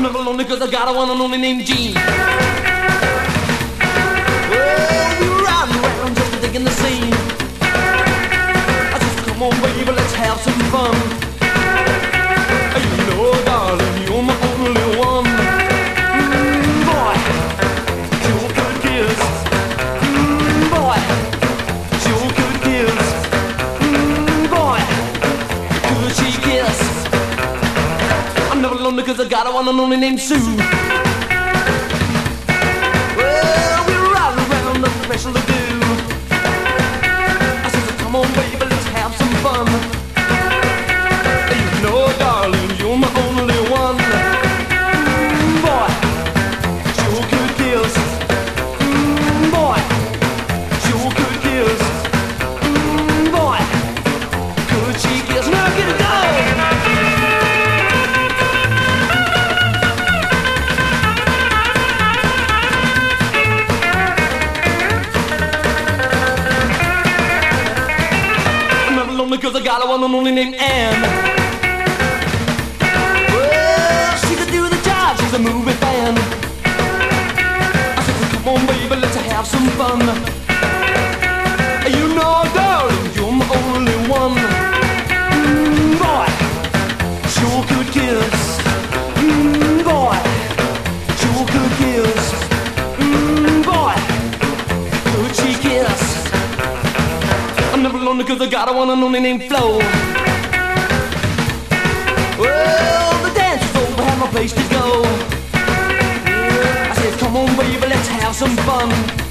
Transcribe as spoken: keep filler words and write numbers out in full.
I'm never lonely cause I got a one and only named Jean. Well, we were riding around just digging the scene. I said, come on baby, let's have some fun. You know darling, you're my only one. Mm, boy, sure could kiss. Mm, boy, sure could kiss. Mm, boy, could she kiss. I'm never lonely cause I got a one and only named Sue. Well, we were riding around the special to do. I said, so come on baby, let's have some fun. You know darling, you're my only one. Mm, boy, sure could kiss. Mm, boy, sure could kiss. Mm, boy, could she kiss. Now get it done. Because I got a one and only named Anne. Well, she could do the job, she's a movie fan. I said, come on baby, let's have some fun. You know darling, you're my only one. Mm, boy, sure could kiss. Mm, boy, sure could kiss. Mm, boy, could she kiss. I'm never lonely cause I got a one and only named Flo. Well, the dance is over, have no place to go. I said, come on baby, let's have some fun.